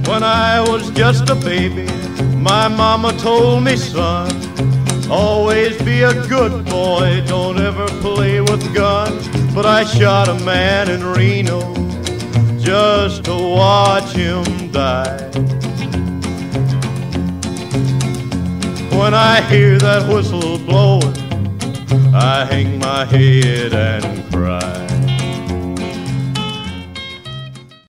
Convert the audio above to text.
When I was just a baby, my mama told me, son, always be a good boy, don't ever play with guns. But I shot a man in Reno just to watch him die. When I hear that whistle blowing, I hang my head and cry.